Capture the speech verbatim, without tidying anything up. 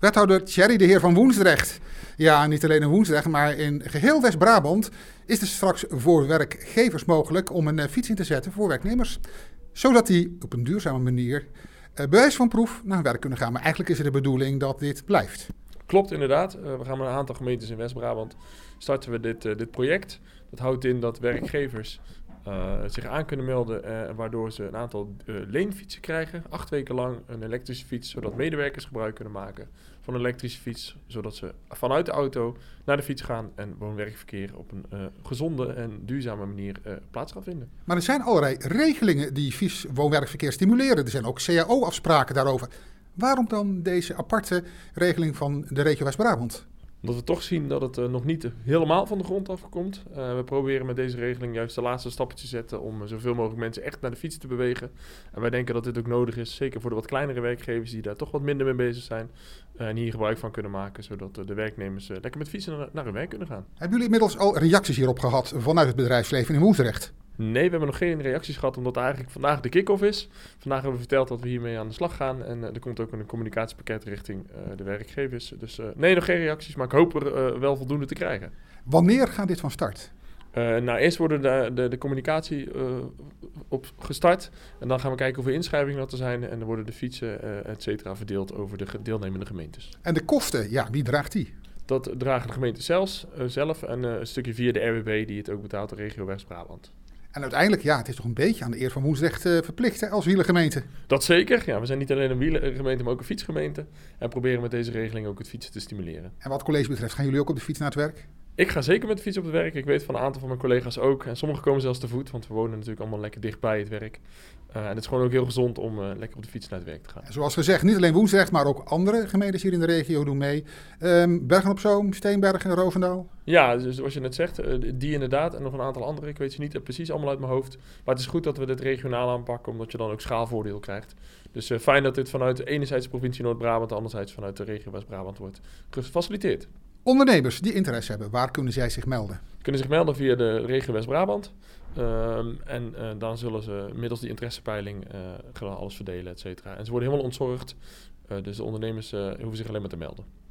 Wethouder Thierry de Heer van Woensdrecht. Ja, niet alleen in Woensdrecht, maar in geheel West-Brabant is het straks voor werkgevers mogelijk om een uh, fiets in te zetten voor werknemers. Zodat die op een duurzame manier uh, bewijs van proef naar hun werk kunnen gaan. Maar eigenlijk is het de bedoeling dat dit blijft. Klopt, inderdaad. Uh, we gaan met een aantal gemeentes in West-Brabant starten we dit, uh, dit project. Dat houdt in dat werkgevers uh, zich aan kunnen melden, uh, waardoor ze een aantal uh, leenfietsen krijgen. Acht weken lang een elektrische fiets, zodat medewerkers gebruik kunnen maken van een elektrische fiets. Zodat ze vanuit de auto naar de fiets gaan en woon-werkverkeer op een uh, gezonde en duurzame manier uh, plaats gaan vinden. Maar er zijn allerlei regelingen die fiets, woon-werkverkeer stimuleren. Er zijn ook C A O-afspraken daarover. Waarom dan deze aparte regeling van de regio West-Brabant? Omdat we toch zien dat het uh, nog niet helemaal van de grond afkomt. Uh, we proberen met deze regeling juist de laatste stappen te zetten om uh, zoveel mogelijk mensen echt naar de fiets te bewegen. En wij denken dat dit ook nodig is, zeker voor de wat kleinere werkgevers die daar toch wat minder mee bezig zijn. Uh, en hier gebruik van kunnen maken, zodat uh, de werknemers uh, lekker met fietsen naar, naar hun werk kunnen gaan. Hebben jullie inmiddels al reacties hierop gehad vanuit het bedrijfsleven in Woensdrecht? Nee, we hebben nog geen reacties gehad, omdat eigenlijk vandaag de kick-off is. Vandaag hebben we verteld dat we hiermee aan de slag gaan. En uh, er komt ook een communicatiepakket richting uh, de werkgevers. Dus uh, nee, nog geen reacties, maar ik hoop er uh, wel voldoende te krijgen. Wanneer gaat dit van start? Uh, nou, eerst worden de, de, de communicatie uh, op gestart. En dan gaan we kijken hoeveel inschrijvingen dat er zijn. En dan worden de fietsen, uh, et cetera, verdeeld over de deelnemende gemeentes. En de kosten, ja, wie draagt die? Dat dragen de gemeenten zelfs, uh, zelf en uh, een stukje via de R W B die het ook betaalt, de regio West-Brabant. En uiteindelijk, ja, het is toch een beetje aan de eer van Woensdrecht uh, verplicht hè, als wielergemeente. Dat zeker. Ja, we zijn niet alleen een wielergemeente, maar ook een fietsgemeente. En proberen met deze regeling ook het fietsen te stimuleren. En wat college betreft, gaan jullie ook op de fiets naar het werk? Ik ga zeker met de fiets op het werk. Ik weet van een aantal van mijn collega's ook. En sommigen komen zelfs te voet, want we wonen natuurlijk allemaal lekker dichtbij het werk. Uh, en het is gewoon ook heel gezond om uh, lekker op de fiets naar het werk te gaan. En zoals gezegd, niet alleen Woensdrecht, maar ook andere gemeentes hier in de regio doen mee. Um, Bergen-op-Zoom, Steenbergen en Roosendaal. Ja, dus zoals je net zegt, uh, die inderdaad. En nog een aantal andere. Ik weet ze niet uh, precies allemaal uit mijn hoofd. Maar het is goed dat we dit regionaal aanpakken, omdat je dan ook schaalvoordeel krijgt. Dus uh, fijn dat dit vanuit enerzijds de provincie Noord-Brabant, anderzijds vanuit de regio West-Brabant wordt gefaciliteerd. Ondernemers die interesse hebben, waar kunnen zij zich melden? Kunnen zich melden via de regio West-Brabant. Um, en uh, dan zullen ze middels die interessepeiling uh, alles verdelen, et cetera. En ze worden helemaal ontzorgd. Uh, dus de ondernemers uh, hoeven zich alleen maar te melden.